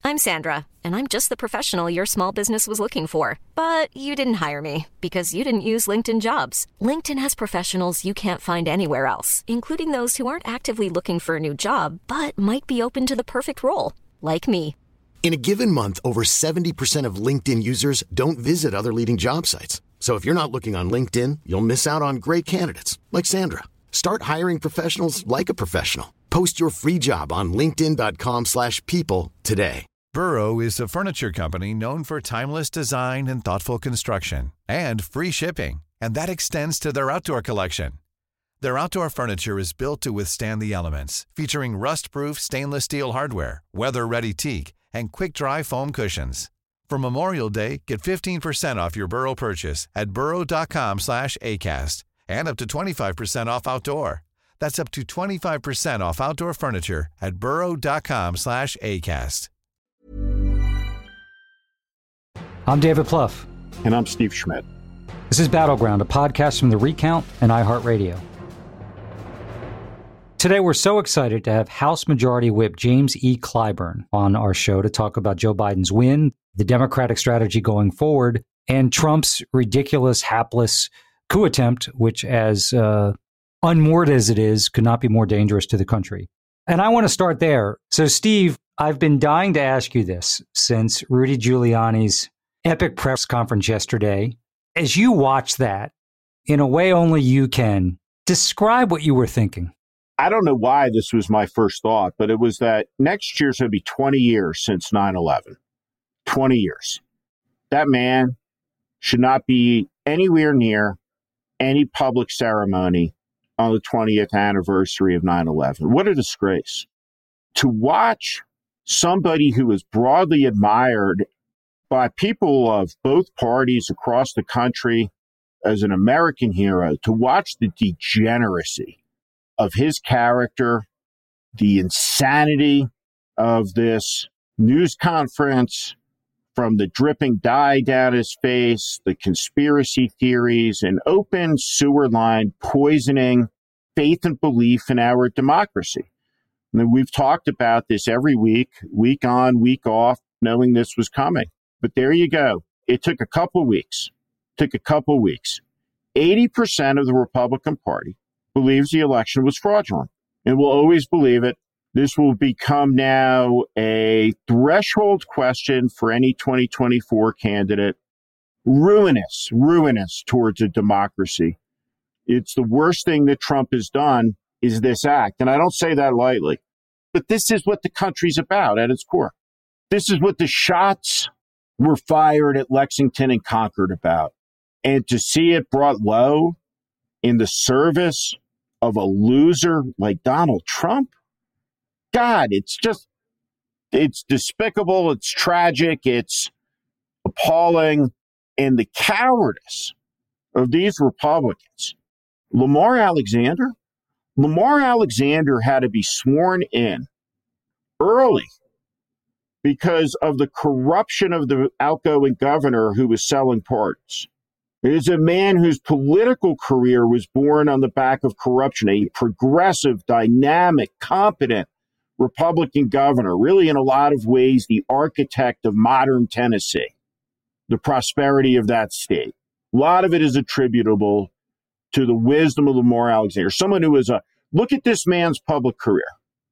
I'm Sandra, and I'm just the professional your small business was looking for. But you didn't hire me because you didn't use LinkedIn Jobs. LinkedIn has professionals you can't find anywhere else, including those who aren't actively looking for a new job, but might be open to the perfect role, like me. In a given month, over 70% of LinkedIn users don't visit other leading job sites. So if you're not looking on LinkedIn, you'll miss out on great candidates like Sandra. Start hiring professionals like a professional. Post your free job on linkedin.com/people today. Burrow is a furniture company known for timeless design and thoughtful construction and free shipping, and that extends to their outdoor collection. Their outdoor furniture is built to withstand the elements, featuring rust-proof stainless steel hardware, weather-ready teak, and quick-dry foam cushions. For Memorial Day, get 15% off your Burrow purchase at burrow.com/ACAST and up to 25% off outdoor. That's up to 25% off outdoor furniture at burrow.com/ACAST. I'm David Plouffe. And I'm Steve Schmidt. This is Battleground, a podcast from The Recount and iHeartRadio. Today, we're so excited to have House Majority Whip James E. Clyburn on our show to talk about Joe Biden's win, the Democratic strategy going forward, and Trump's ridiculous, hapless coup attempt, which, as unmoored as it is, could not be more dangerous to the country. And I want to start there. So, Steve, I've been dying to ask you this since Rudy Giuliani's epic press conference yesterday. As you watch that, in a way only you can, describe what you were thinking. I don't know why this was my first thought, but it was that next year's going to be 20 years since 9/11. 20 years. That man should not be anywhere near any public ceremony on the 20th anniversary of 9/11. What a disgrace. To watch somebody who is broadly admired by people of both parties across the country as an American hero, to watch the degeneracy of his character, the insanity of this news conference, from the dripping dye down his face, the conspiracy theories, and open sewer line poisoning faith and belief in our democracy. And we've talked about this every week on, week off, knowing this was coming. But there you go. It took a couple weeks. 80% of the Republican Party believes the election was fraudulent and will always believe it. This will become now a threshold question for any 2024 candidate. Ruinous towards a democracy. It's the worst thing that Trump has done is this act. And I don't say that lightly, but this is what the country's about at its core. This is what the shots were fired at Lexington and Concord about. And to see it brought low in the service of a loser like Donald Trump, God, it's despicable, it's tragic, it's appalling. And the cowardice of these Republicans. Lamar Alexander had to be sworn in early because of the corruption of the outgoing governor who was selling pardons. It is a man whose political career was born on the back of corruption, a progressive, dynamic, competent Republican governor, really in a lot of ways the architect of modern Tennessee, the prosperity of that state. A lot of it is attributable to the wisdom of Lamar Alexander, someone who is look at this man's public career.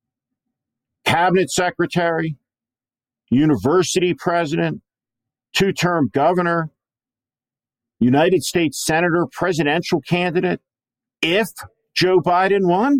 Cabinet secretary, university president, two-term governor, United States senator, presidential candidate. If Joe Biden won,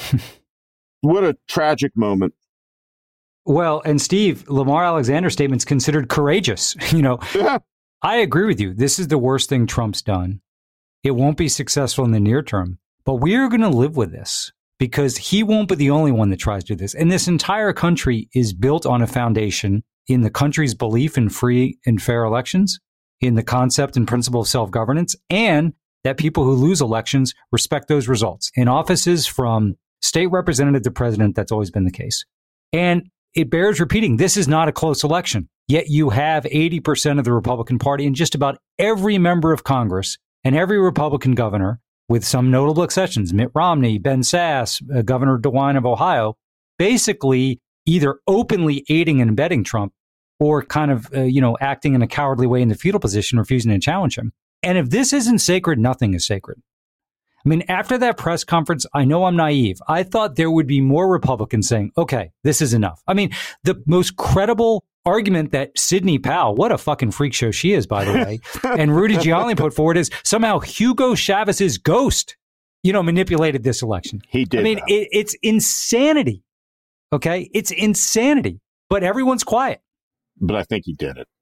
what a tragic moment. Well, and Steve, Lamar Alexander's statement's considered courageous. Yeah. I agree with you. This is the worst thing Trump's done. It won't be successful in the near term, but we're going to live with this because he won't be the only one that tries to do this. And this entire country is built on a foundation in the country's belief in free and fair elections, in the concept and principle of self-governance, and that people who lose elections respect those results. In offices from state representative to president, that's always been the case. And it bears repeating, this is not a close election. Yet you have 80% of the Republican Party and just about every member of Congress and every Republican governor, with some notable exceptions, Mitt Romney, Ben Sasse, Governor DeWine of Ohio, basically either openly aiding and abetting Trump or kind of, acting in a cowardly way in the fetal position, refusing to challenge him. And if this isn't sacred, nothing is sacred. I mean, after that press conference, I know I'm naive. I thought there would be more Republicans saying, okay, this is enough. I mean, the most credible argument that Sidney Powell, what a fucking freak show she is, by the way, and Rudy Giuliani put forward is somehow Hugo Chavez's ghost, manipulated this election. He did. I mean, it's insanity. Okay. It's insanity, but everyone's quiet. But I think he did it.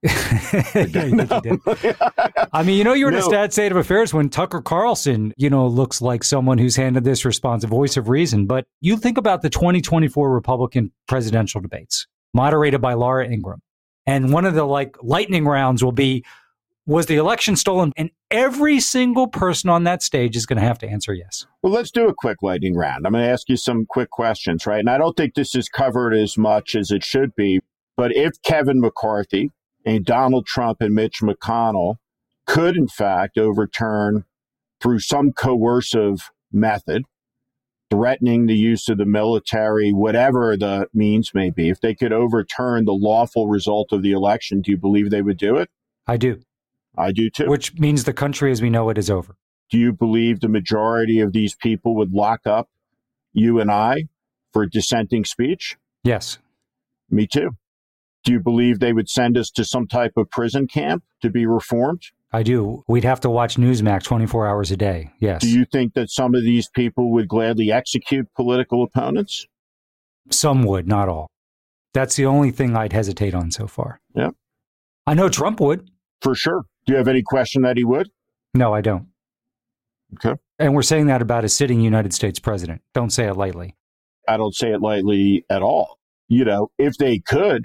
I mean, you're in a sad state of affairs when Tucker Carlson, looks like someone who's handed this response, a voice of reason. But you think about the 2024 Republican presidential debates moderated by Laura Ingraham. And one of the lightning rounds will be, was the election stolen? And every single person on that stage is going to have to answer yes. Well, let's do a quick lightning round. I'm going to ask you some quick questions, right? And I don't think this is covered as much as it should be. But if Kevin McCarthy and Donald Trump and Mitch McConnell could, in fact, overturn through some coercive method, threatening the use of the military, whatever the means may be, if they could overturn the lawful result of the election, do you believe they would do it? I do. I do, too. Which means the country as we know it is over. Do you believe the majority of these people would lock up you and I for dissenting speech? Yes. Me too. Do you believe they would send us to some type of prison camp to be reformed? I do. We'd have to watch Newsmax 24 hours a day. Yes. Do you think that some of these people would gladly execute political opponents? Some would, not all. That's the only thing I'd hesitate on so far. Yeah. I know Trump would. For sure. Do you have any question that he would? No, I don't. Okay. And we're saying that about a sitting United States president. Don't say it lightly. I don't say it lightly at all. If they could,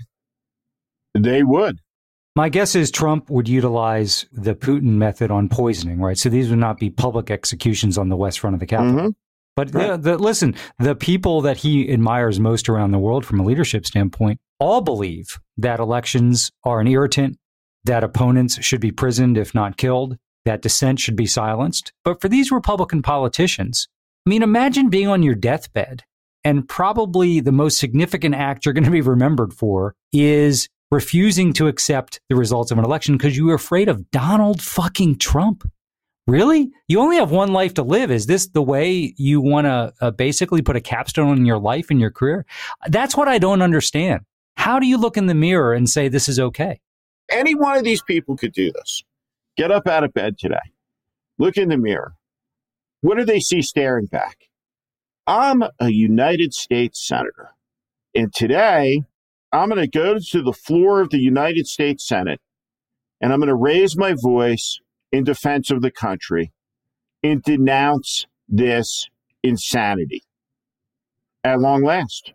they would. My guess is Trump would utilize the Putin method on poisoning, right? So these would not be public executions on the west front of the Capitol. Mm-hmm. But right. Listen, the people that he admires most around the world from a leadership standpoint all believe that elections are an irritant, that opponents should be prisoned if not killed, that dissent should be silenced. But for these Republican politicians, I mean, imagine being on your deathbed and probably the most significant act you're going to be remembered for is refusing to accept the results of an election because you were afraid of Donald fucking Trump. Really? You only have one life to live. Is this the way you want to basically put a capstone on your life and your career? That's what I don't understand. How do you look in the mirror and say this is okay? Any one of these people could do this. Get up out of bed today. Look in the mirror. What do they see staring back? I'm a United States Senator. And today, I'm going to go to the floor of the United States Senate, and I'm going to raise my voice in defense of the country and denounce this insanity. At long last.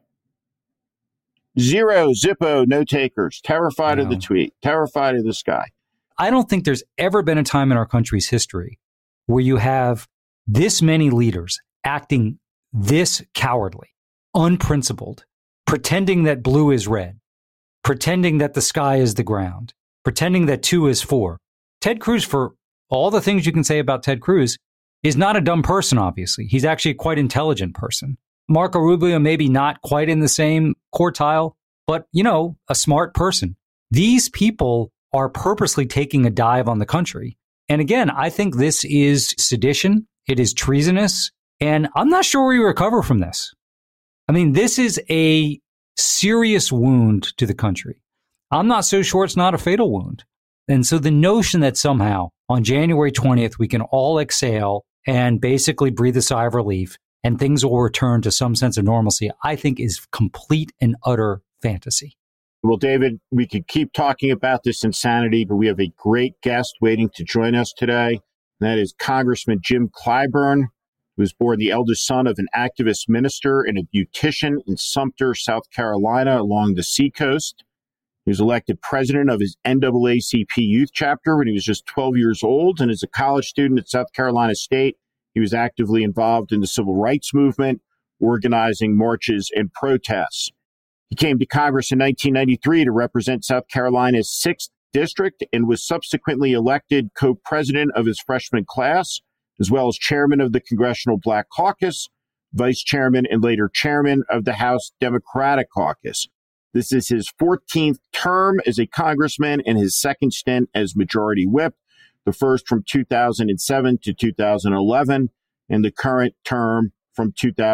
Zero, Zippo, no takers, terrified of the tweet, terrified of this guy. I don't think there's ever been a time in our country's history where you have this many leaders acting this cowardly, unprincipled, pretending that blue is red, pretending that the sky is the ground, pretending that 2 is 4. Ted Cruz, for all the things you can say about Ted Cruz, is not a dumb person, obviously. He's actually a quite intelligent person. Marco Rubio, maybe not quite in the same quartile, but, a smart person. These people are purposely taking a dive on the country. And again, I think this is sedition. It is treasonous. And I'm not sure we recover from this. I mean, this is a serious wound to the country. I'm not so sure it's not a fatal wound. And so the notion that somehow on January 20th, we can all exhale and basically breathe a sigh of relief and things will return to some sense of normalcy, I think is complete and utter fantasy. Well, David, we could keep talking about this insanity, but we have a great guest waiting to join us today. And that is Congressman Jim Clyburn, who was born the eldest son of an activist minister and a beautician in Sumter, South Carolina, along the seacoast. He was elected president of his NAACP youth chapter when he was just 12 years old. And as a college student at South Carolina State, he was actively involved in the civil rights movement, organizing marches and protests. He came to Congress in 1993 to represent South Carolina's 6th district and was subsequently elected co-president of his freshman class, as well as chairman of the Congressional Black Caucus, vice chairman and later chairman of the House Democratic Caucus. This is his 14th term as a congressman and his second stint as majority whip, the first from 2007 to 2011, and the current term from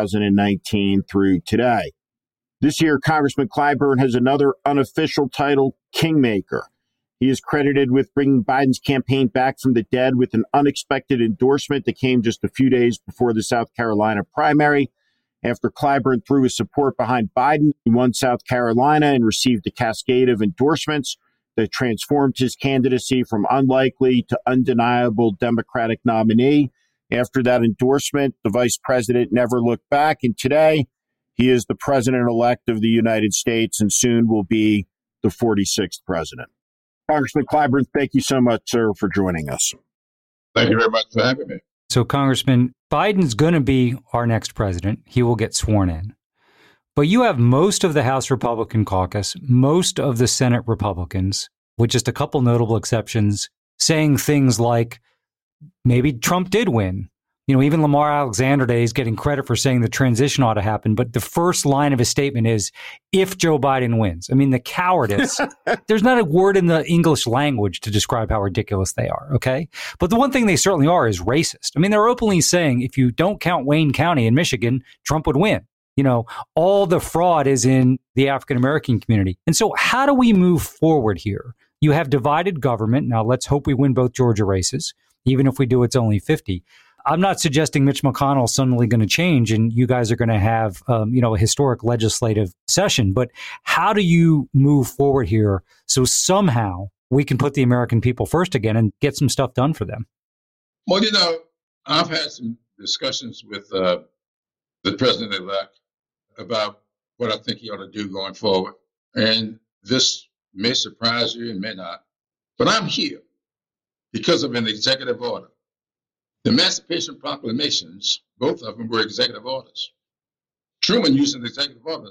2019 through today. This year, Congressman Clyburn has another unofficial title, Kingmaker. He is credited with bringing Biden's campaign back from the dead with an unexpected endorsement that came just a few days before the South Carolina primary. After Clyburn threw his support behind Biden, he won South Carolina and received a cascade of endorsements that transformed his candidacy from unlikely to undeniable Democratic nominee. After that endorsement, the vice president never looked back, and today he is the president-elect of the United States and soon will be the 46th president. Congressman Clyburn, thank you so much, sir, for joining us. Thank you very much for having me. So, Congressman, Biden's going to be our next president. He will get sworn in. But you have most of the House Republican caucus, most of the Senate Republicans, with just a couple notable exceptions, saying things like, maybe Trump did win. You know, even Lamar Alexander Day is getting credit for saying the transition ought to happen. But the first line of his statement is, if Joe Biden wins. I mean, the cowardice. There's not a word in the English language to describe how ridiculous they are. OK, but the one thing they certainly are is racist. I mean, they're openly saying if you don't count Wayne County in Michigan, Trump would win. You know, all the fraud is in the African-American community. And so how do we move forward here? You have divided government. Now, let's hope we win both Georgia races. Even if we do, it's only 50. I'm not suggesting Mitch McConnell is suddenly going to change and you guys are going to have, a historic legislative session. But how do you move forward here so somehow we can put the American people first again and get some stuff done for them? Well, I've had some discussions with the president-elect about what I think he ought to do going forward. And this may surprise you and may not. But I'm here because of an executive order. The Emancipation Proclamations, both of them were executive orders. Truman used an executive order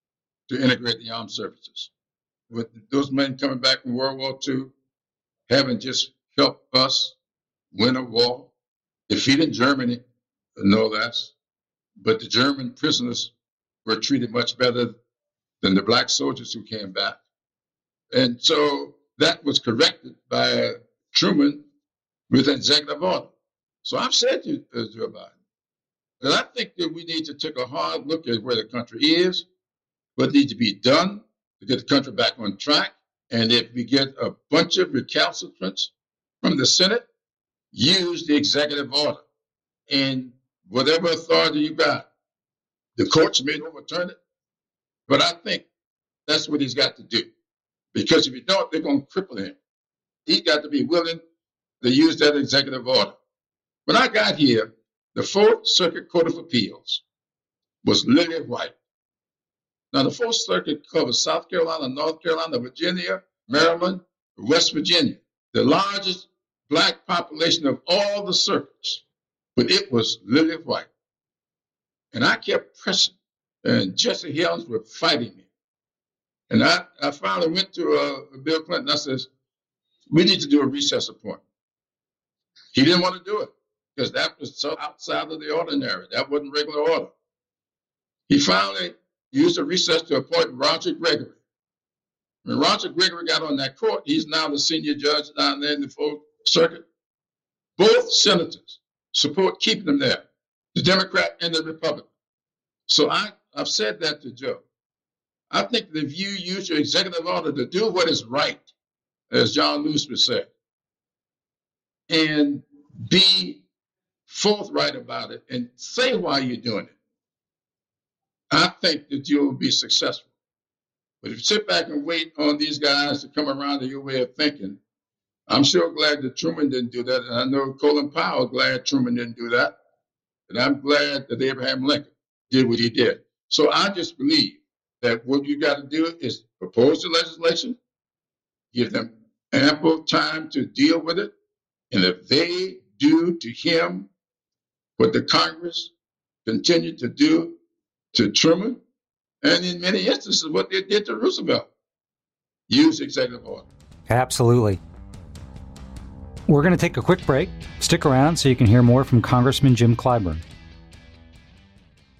to integrate the armed services. With those men coming back from World War II, having just helped us win a war, defeating Germany, no less, but the German prisoners were treated much better than the black soldiers who came back. And so that was corrected by Truman with an executive order. So I've said to Joe Biden that I think that we need to take a hard look at where the country is, what needs to be done to get the country back on track. And if we get a bunch of recalcitrants from the Senate, use the executive order. And whatever authority you got, the courts may overturn it. But I think that's what he's got to do. Because if you don't, they're going to cripple him. He's got to be willing to use that executive order. When I got here, the Fourth Circuit Court of Appeals was lily white. Now, the Fourth Circuit covers South Carolina, North Carolina, Virginia, Maryland, West Virginia, the largest black population of all the circuits, but it was lily white. And I kept pressing, and Jesse Helms were fighting me. And I finally went to Bill Clinton. I says, we need to do a recess appointment. He didn't want to do it because that was so outside of the ordinary. That wasn't regular order. He finally used a recess to appoint Roger Gregory. When Roger Gregory got on that court, he's now the senior judge down there in the Fourth Circuit. Both senators support keeping him there, the Democrat and the Republican. So I've said that to Joe. I think that if you use your executive order to do what is right, as John Lewis would say, and be forthright about it and say why you're doing it, I think that you'll be successful. But if you sit back and wait on these guys to come around to your way of thinking, I'm sure glad that Truman didn't do that. And I know Colin Powell is glad Truman didn't do that. And I'm glad that Abraham Lincoln did what he did. So I just believe that what you got to do is propose the legislation, give them ample time to deal with it. And if they do to him what the Congress continued to do to Truman, and in many instances what they did to Roosevelt, use executive order. Absolutely. We're going to take a quick break. Stick around so you can hear more from Congressman Jim Clyburn.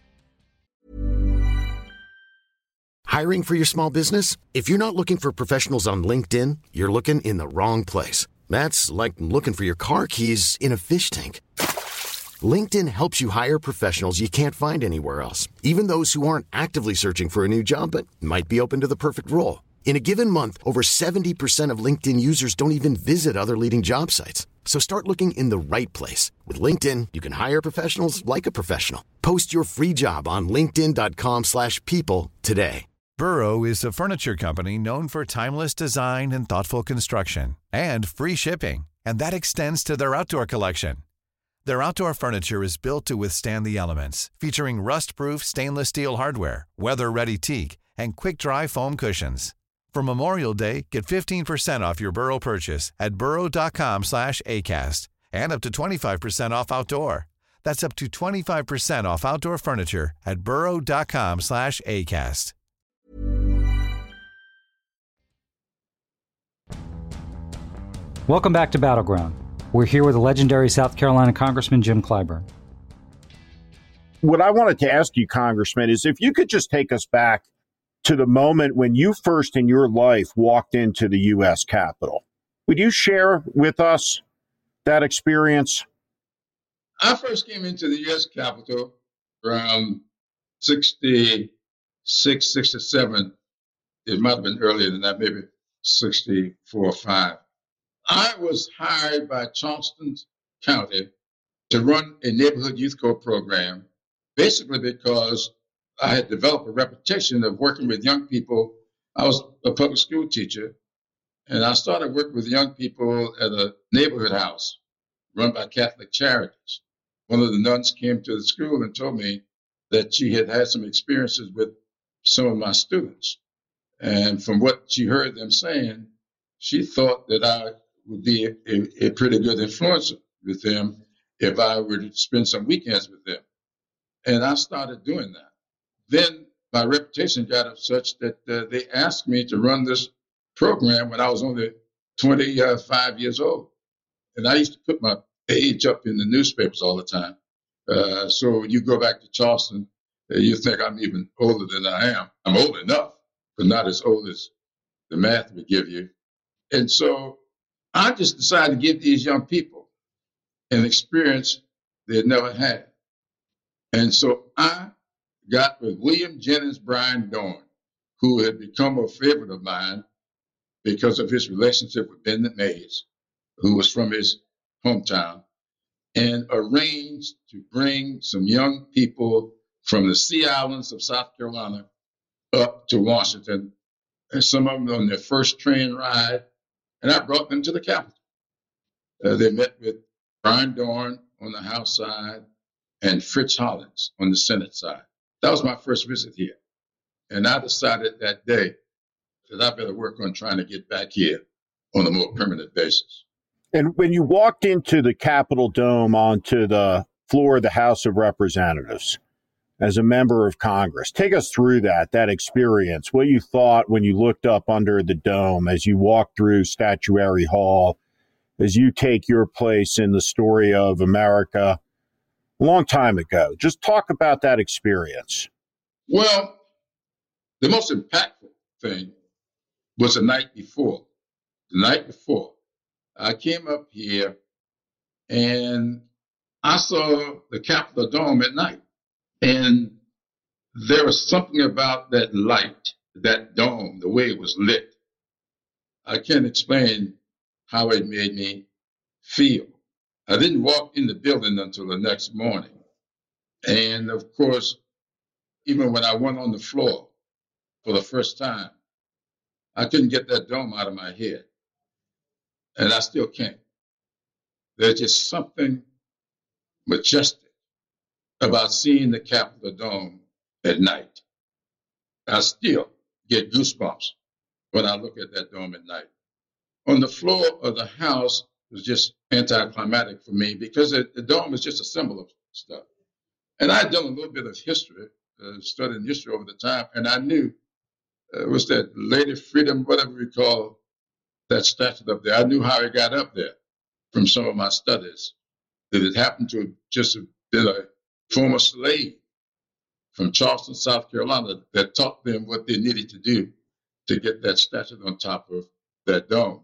Hiring for your small business? If you're not looking for professionals on LinkedIn, you're looking in the wrong place. That's like looking for your car keys in a fish tank. LinkedIn helps you hire professionals you can't find anywhere else, even those who aren't actively searching for a new job but might be open to the perfect role. In a given month, over 70% of LinkedIn users don't even visit other leading job sites. So start looking in the right place. With LinkedIn, you can hire professionals like a professional. Post your free job on linkedin.com/people today. Burrow is a furniture company known for timeless design and thoughtful construction and free shipping, and that extends to their outdoor collection. Their outdoor furniture is built to withstand the elements, featuring rust-proof stainless steel hardware, weather-ready teak, and quick-dry foam cushions. For Memorial Day, get 15% off your Burrow purchase at burrow.com/ACAST and up to 25% off outdoor. That's up to 25% off outdoor furniture at burrow.com/ACAST. Welcome back to Battleground. We're here with the legendary South Carolina Congressman Jim Clyburn. What I wanted to ask you, Congressman, is if you could just take us back to the moment when you first in your life walked into the U.S. Capitol. Would you share with us that experience? I first came into the U.S. Capitol around 66, 67. It might have been earlier than that, maybe 64 or 5. I was hired by Charleston County to run a neighborhood youth corps program, basically because I had developed a reputation of working with young people. I was a public school teacher, and I started working with young people at a neighborhood house run by Catholic Charities. One of the nuns came to the school and told me that she had had some experiences with some of my students. And from what she heard them saying, she thought that I would be a pretty good influence with them if I were to spend some weekends with them. And I started doing that. Then my reputation got up such that they asked me to run this program when I was only 25 years old. And I used to put my age up in the newspapers all the time. So when you go back to Charleston, you think I'm even older than I am. I'm old enough, but not as old as the math would give you. And so I just decided to give these young people an experience they had never had. And so I got with William Jennings Bryan Dorn, who had become a favorite of mine because of his relationship with Bennett Mays, who was from his hometown, and arranged to bring some young people from the Sea Islands of South Carolina up to Washington, and some of them on their first train ride, and I brought them to the Capitol. They met with Bryan Dorn on the House side and Fritz Hollins on the Senate side. That was my first visit here. And I decided that day that I better work on trying to get back here on a more permanent basis. And when you walked into the Capitol Dome onto the floor of the House of Representatives as a member of Congress, take us through that experience, what you thought when you looked up under the dome as you walked through Statuary Hall, as you take your place in the story of America a long time ago. Just talk about that experience. Well, the most impactful thing was the night before. The night before, I came up here and I saw the Capitol Dome at night. And there was something about that light, that dome, the way it was lit. I can't explain how it made me feel. I didn't walk in the building until the next morning. And of course, even when I went on the floor for the first time, I couldn't get that dome out of my head. And I still can't. There's just something majestic about seeing the Capitol Dome at night. I still get goosebumps when I look at that dome at night. On the floor of the House was just anticlimactic for me because the dome is just a symbol of stuff. And I had done a little bit of history, studying history over the time, and I knew it was that Lady Freedom, whatever we call that statue up there. I knew how it got up there from some of my studies, that it happened to have just been a former slave from Charleston, South Carolina, that taught them what they needed to do to get that statue on top of that dome.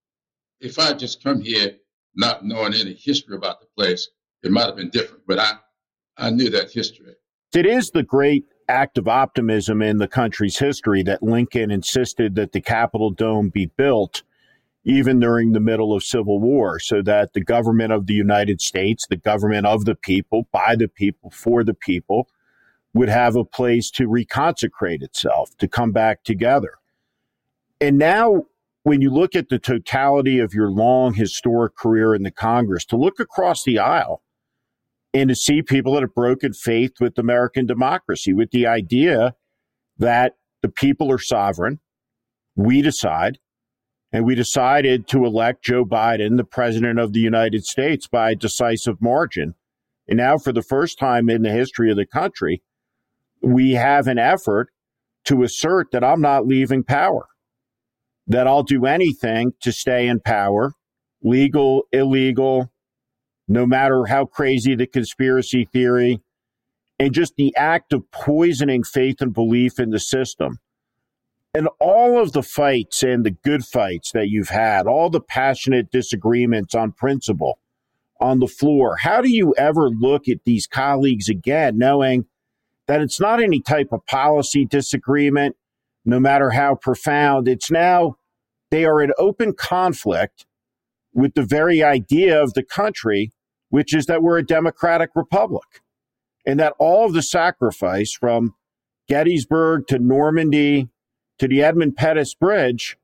If I just come here not knowing any history about the place, it might have been different, but I knew that history. It is the great act of optimism in the country's history that Lincoln insisted that the Capitol dome be built even during the middle of Civil War, so that the government of the United States, the government of the people, by the people, for the people, would have a place to reconsecrate itself, to come back together. And now, when you look at the totality of your long historic career in the Congress, to look across the aisle and to see people that have broken faith with American democracy, with the idea that the people are sovereign, we decide, and we decided to elect Joe Biden, the president of the United States, by a decisive margin. And now, for the first time in the history of the country, we have an effort to assert that I'm not leaving power, that I'll do anything to stay in power, legal, illegal, no matter how crazy the conspiracy theory, and just the act of poisoning faith and belief in the system. And all of the fights and the good fights that you've had, all the passionate disagreements on principle on the floor, how do you ever look at these colleagues again, knowing that it's not any type of policy disagreement, no matter how profound? It's now they are in open conflict with the very idea of the country, which is that we're a democratic republic, and that all of the sacrifice from Gettysburg to Normandy to the Edmund Pettus Bridge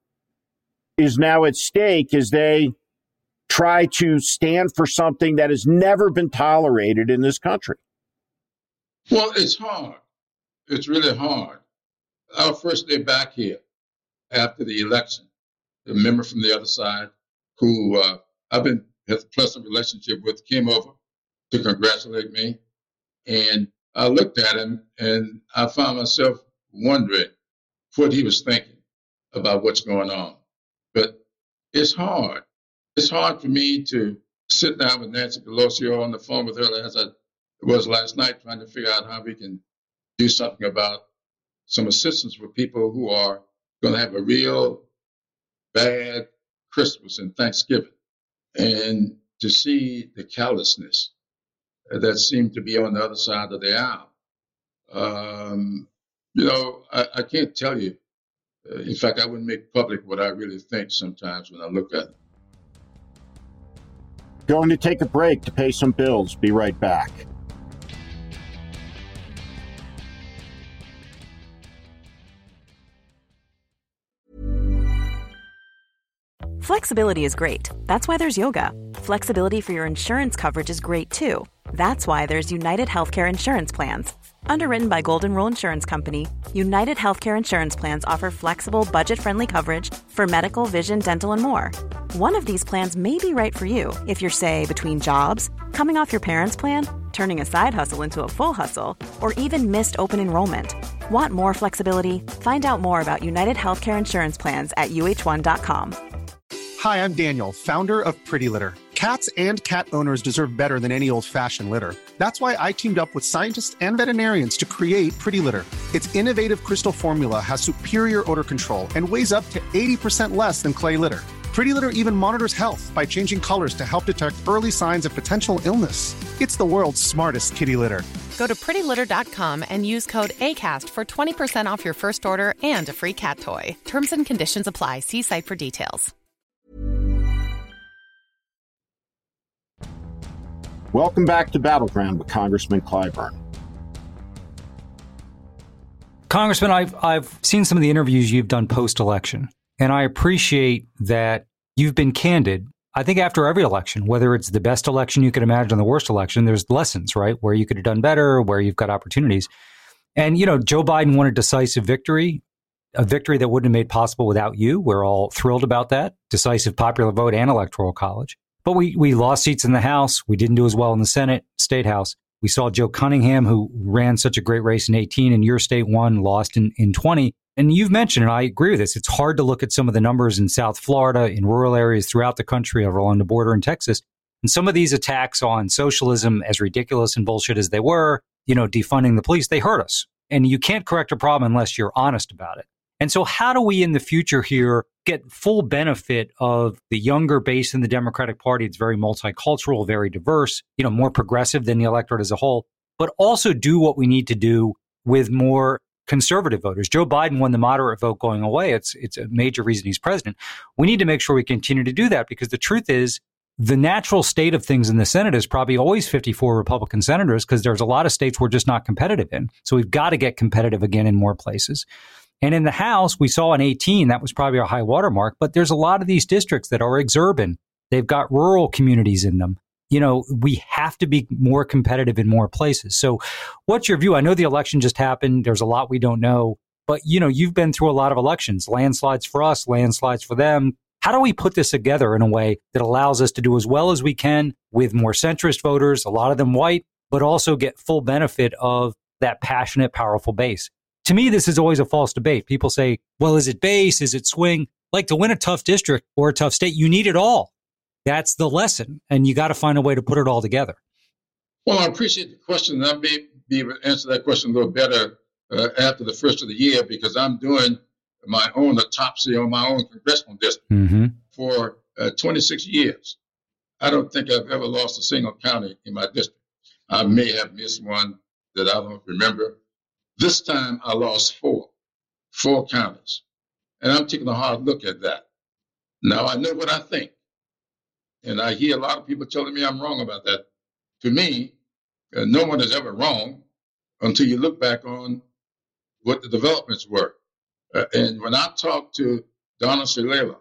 is now at stake as they try to stand for something that has never been tolerated in this country. Well, it's hard. It's really hard. Our first day back here after the election, a member from the other side who I've been has a pleasant relationship with came over to congratulate me. And I looked at him and I found myself wondering what he was thinking about what's going on. But it's hard. It's hard for me to sit down with Nancy Pelosi or on the phone with her as I was last night, trying to figure out how we can do something about some assistance for people who are going to have a real bad Christmas and Thanksgiving. And to see the callousness that seemed to be on the other side of the aisle. I can't tell you. In fact, I wouldn't make public what I really think sometimes when I look at it. Going to take a break to pay some bills. Be right back. Flexibility is great. That's why there's yoga. Flexibility for your insurance coverage is great too. That's why there's United Healthcare Insurance Plans. Underwritten by Golden Rule Insurance Company, United Healthcare Insurance Plans offer flexible, budget-friendly coverage for medical, vision, dental, and more. One of these plans may be right for you if you're, say, between jobs, coming off your parents' plan, turning a side hustle into a full hustle, or even missed open enrollment. Want more flexibility? Find out more about United Healthcare Insurance Plans at UH1.com. Hi, I'm Daniel, founder of Pretty Litter. Cats and cat owners deserve better than any old-fashioned litter. That's why I teamed up with scientists and veterinarians to create Pretty Litter. Its innovative crystal formula has superior odor control and weighs up to 80% less than clay litter. Pretty Litter even monitors health by changing colors to help detect early signs of potential illness. It's the world's smartest kitty litter. Go to prettylitter.com and use code ACAST for 20% off your first order and a free cat toy. Terms and conditions apply. See site for details. Welcome back to Battleground with Congressman Clyburn. Congressman, I've seen some of the interviews you've done post-election, and I appreciate that you've been candid. I think after every election, whether it's the best election you could imagine or the worst election, there's lessons, right? Where you could have done better, where you've got opportunities. And, Joe Biden won a decisive victory, a victory that wouldn't have made possible without you. We're all thrilled about that. Decisive popular vote and electoral college. But we lost seats in the House. We didn't do as well in the Senate, State House. We saw Joe Cunningham, who ran such a great race in 18, and your state won, lost in 20. And you've mentioned, and I agree with this, it's hard to look at some of the numbers in South Florida, in rural areas throughout the country, over along the border in Texas. And some of these attacks on socialism, as ridiculous and bullshit as they were, defunding the police, they hurt us. And you can't correct a problem unless you're honest about it. And so how do we in the future here get full benefit of the younger base in the Democratic Party? It's very multicultural, very diverse, more progressive than the electorate as a whole, but also do what we need to do with more conservative voters. Joe Biden won the moderate vote going away. It's a major reason he's president. We need to make sure we continue to do that, because the truth is the natural state of things in the Senate is probably always 54 Republican senators, because there's a lot of states we're just not competitive in. So we've got to get competitive again in more places. And in the House, we saw in 18, that was probably our high water mark, but there's a lot of these districts that are exurban. They've got rural communities in them. We have to be more competitive in more places. So what's your view? I know the election just happened. There's a lot we don't know, but you've been through a lot of elections, landslides for us, landslides for them. How do we put this together in a way that allows us to do as well as we can with more centrist voters, a lot of them white, but also get full benefit of that passionate, powerful base? To me, this is always a false debate. People say, well, is it base? Is it swing? Like, to win a tough district or a tough state, you need it all. That's the lesson. And you got to find a way to put it all together. Well, I appreciate the question. I may be able to answer that question a little better after the first of the year, because I'm doing my own autopsy on my own congressional district for 26 years. I don't think I've ever lost a single county in my district. I may have missed one that I don't remember. This time I lost four counties. And I'm taking a hard look at that. Now, I know what I think. And I hear a lot of people telling me I'm wrong about that. To me, no one is ever wrong until you look back on what the developments were. And when I talked to Donna Shalala,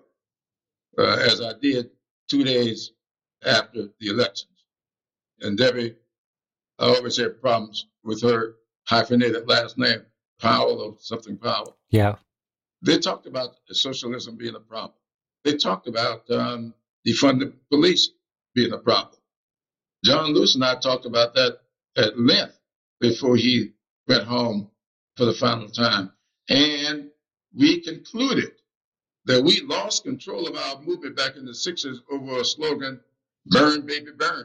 as I did 2 days after the elections, and Debbie, I always had problems with her hyphenated last name, Powell or something Powell. Yeah. They talked about socialism being a problem. They talked about defunding police being a problem. John Lewis and I talked about that at length before he went home for the final time. And we concluded that we lost control of our movement back in the 60s over a slogan, burn, baby, burn.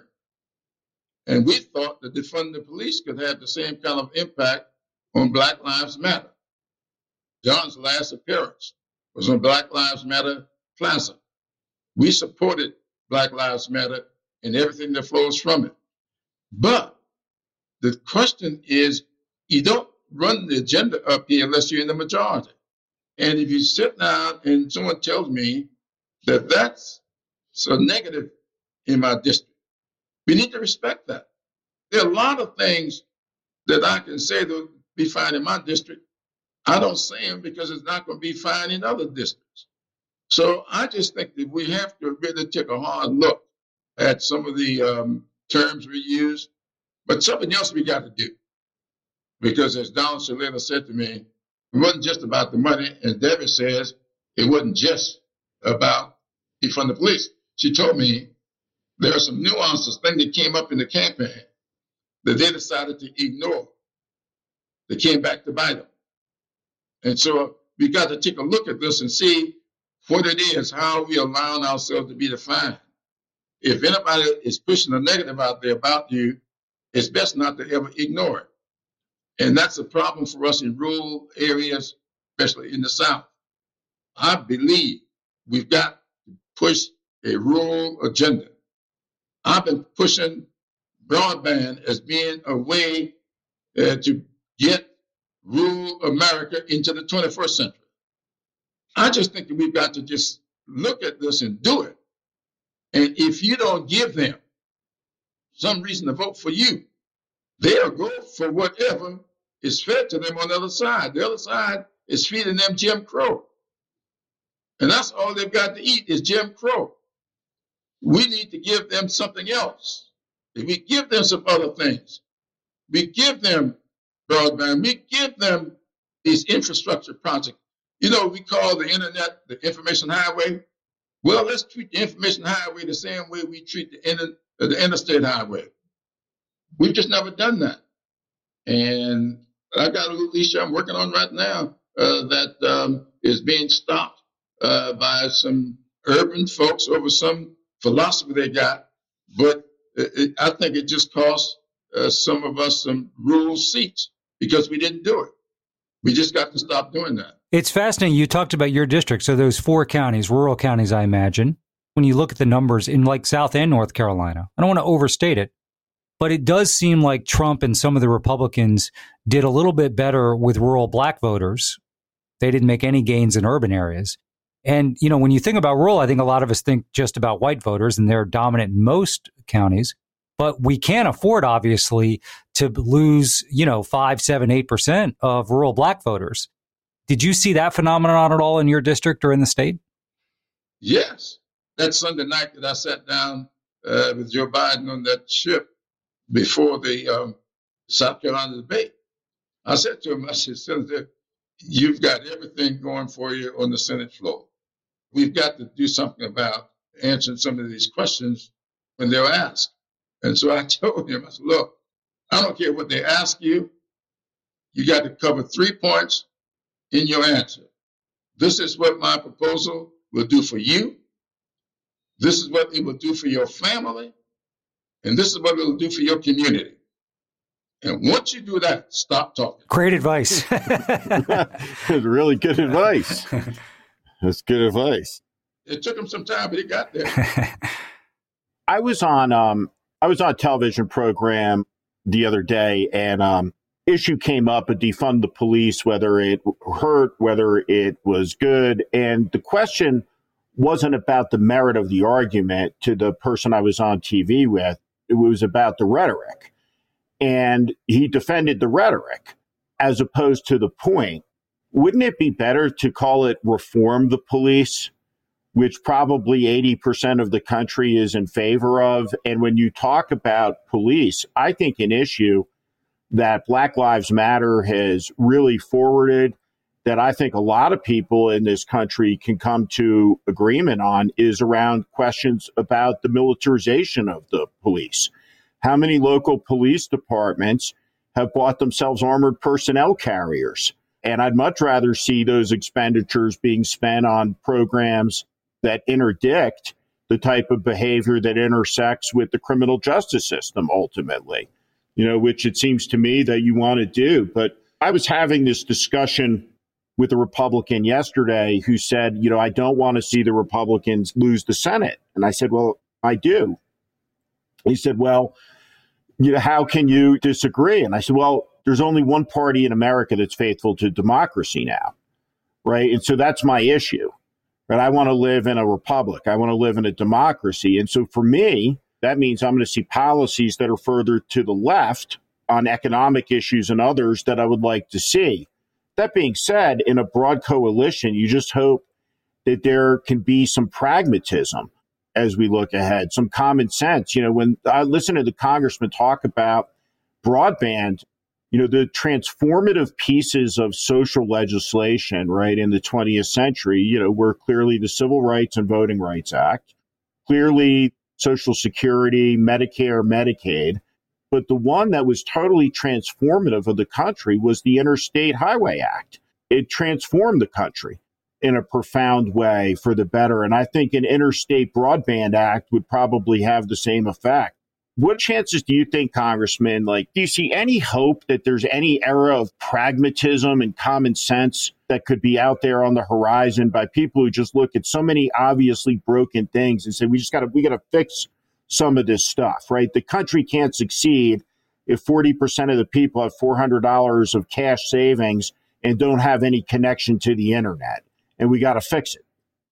And we thought that defunding the police could have the same kind of impact on Black Lives Matter. John's last appearance was on Black Lives Matter Plaza. We supported Black Lives Matter and everything that flows from it. But the question is, you don't run the agenda up here unless you're in the majority. And if you sit down and someone tells me that that's so negative in my district, we need to respect that. There are a lot of things that I can say that will be fine in my district. I don't say them because it's not going to be fine in other districts. So I just think that we have to really take a hard look at some of the terms we use, but something else we got to do. Because as Donna Shalala said to me, it wasn't just about the money. And Debbie says it wasn't just about defund the police. She told me there are some nuances, things that came up in the campaign that they decided to ignore. They came back to bite them. And so we got to take a look at this and see what it is, how we allowing ourselves to be defined. If anybody is pushing a negative out there about you, it's best not to ever ignore it. And that's a problem for us in rural areas, especially in the South. I believe we've got to push a rural agenda. I've been pushing broadband as being a way to get rural America into the 21st century. I just think that we've got to just look at this and do it. And if you don't give them some reason to vote for you, they'll go for whatever is fed to them on the other side. The other side is feeding them Jim Crow. And that's all they've got to eat is Jim Crow. We need to give them something else. If we give them some other things, we give them broadband, we give them these infrastructure projects. You know, we call the internet the information highway. Well, let's treat the information highway the same way we treat the interstate highway. We've just never done that. And I got a little issue I'm working on right now that is being stopped by some urban folks over some philosophy they got. But I think it just costs some of us some rural seats because we didn't do it. We just got to stop doing that. It's fascinating. You talked about your district. So those 4 counties, rural counties, I imagine, when you look at the numbers in like South and North Carolina, I don't want to overstate it, but it does seem like Trump and some of the Republicans did a little bit better with rural black voters. They didn't make any gains in urban areas. And, you know, when you think about rural, I think a lot of us think just about white voters, and they're dominant in most counties. But we can't afford, obviously, to lose, 5, 7, 8% of rural black voters. Did you see that phenomenon at all in your district or in the state? Yes. That Sunday night that I sat down with Joe Biden on that ship before the South Carolina debate, I said to him, I said, Senator, you've got everything going for you on the Senate floor. We've got to do something about answering some of these questions when they're asked. And so I told him, I said, look, I don't care what they ask you. You got to cover 3 points in your answer. This is what my proposal will do for you. This is what it will do for your family. And this is what it will do for your community. And once you do that, stop talking. Great advice. Really good advice. That's good advice. It took him some time, but he got there. I was on a television program the other day, and issue came up of defund the police, whether it hurt, whether it was good. And the question wasn't about the merit of the argument to the person I was on TV with. It was about the rhetoric. And he defended the rhetoric as opposed to the point. Wouldn't it be better to call it reform the police, which probably 80% of the country is in favor of? And when you talk about police, I think an issue that Black Lives Matter has really forwarded, that I think a lot of people in this country can come to agreement on, is around questions about the militarization of the police. How many local police departments have bought themselves armored personnel carriers? And I'd much rather see those expenditures being spent on programs that interdict the type of behavior that intersects with the criminal justice system ultimately, which it seems to me that you want to do. But I was having this discussion with a Republican yesterday who said, I don't want to see the Republicans lose the Senate. And I said, well, I do. He said, well, how can you disagree? And I said, well, there's only one party in America that's faithful to democracy now, right? And so that's my issue. But I want to live in a republic. I want to live in a democracy. And so for me, that means I'm going to see policies that are further to the left on economic issues and others that I would like to see. That being said, in a broad coalition, you just hope that there can be some pragmatism as we look ahead, some common sense. When I listen to the congressman talk about broadband, the transformative pieces of social legislation, right, in the 20th century, were clearly the Civil Rights and Voting Rights Act, clearly Social Security, Medicare, Medicaid. But the one that was totally transformative of the country was the Interstate Highway Act. It transformed the country in a profound way for the better. And I think an Interstate Broadband Act would probably have the same effect. What chances do you think, Congressman, do you see any hope that there's any era of pragmatism and common sense that could be out there on the horizon by people who just look at so many obviously broken things and say, we got to fix some of this stuff, right? The country can't succeed if 40% of the people have $400 of cash savings and don't have any connection to the internet. And we got to fix it.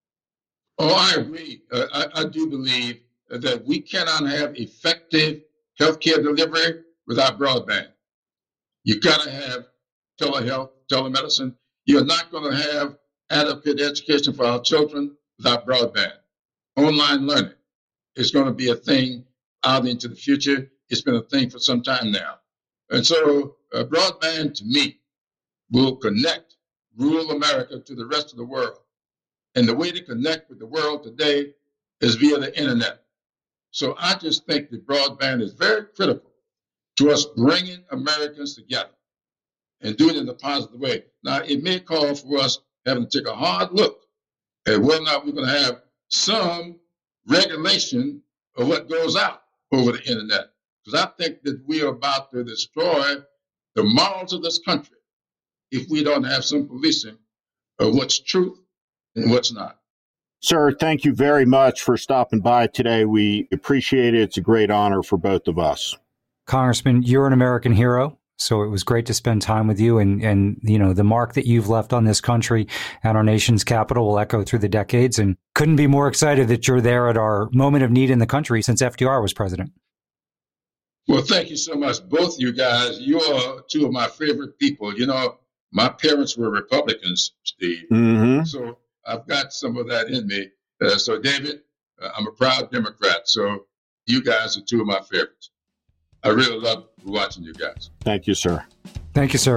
Oh, I agree. I do believe that we cannot have effective healthcare delivery without broadband. You got to have telehealth, telemedicine. You're not going to have adequate education for our children without broadband. Online learning is going to be a thing out into the future. It's been a thing for some time now. And so broadband, to me, will connect rural America to the rest of the world. And the way to connect with the world today is via the internet. So I just think that broadband is very critical to us bringing Americans together and doing it in a positive way. Now, it may call for us having to take a hard look at whether or not we're going to have some regulation of what goes out over the internet. because I think that we are about to destroy the morals of this country if we don't have some policing of what's truth and what's not. Sir, thank you very much for stopping by today. We appreciate it. It's a great honor for both of us. Congressman, you're an American hero. So it was great to spend time with you, and you know, the mark that you've left on this country and our nation's capital will echo through the decades, and couldn't be more excited that you're there at our moment of need in the country since FDR was president. Well, thank you so much, both you guys. You are two of my favorite people. You know, my parents were Republicans, Steve. Mm-hmm. So I've got some of that in me. So, David, I'm a proud Democrat. So you guys are two of my favorites. I really love watching you guys. Thank you, sir. Thank you, sir.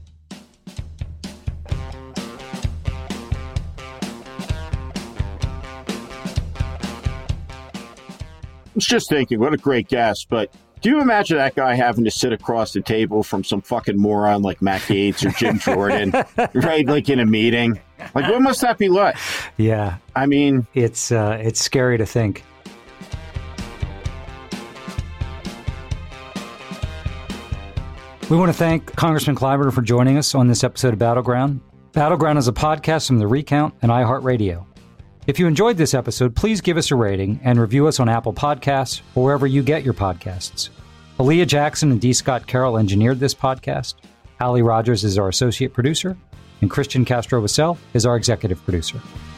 I was just thinking, what a great guest, but do you imagine that guy having to sit across the table from some fucking moron like Matt Gaetz or Jim Jordan, right? Like in a meeting. Like, what must that be like? Yeah. I mean, it's scary to think. We want to thank Congressman Clyburn for joining us on this episode of Battleground. Battleground is a podcast from The Recount and iHeartRadio. If you enjoyed this episode, please give us a rating and review us on Apple Podcasts or wherever you get your podcasts. Aaliyah Jackson and D. Scott Carroll engineered this podcast. Ali Rogers is our associate producer, and Christian Castro-Vassell is our executive producer.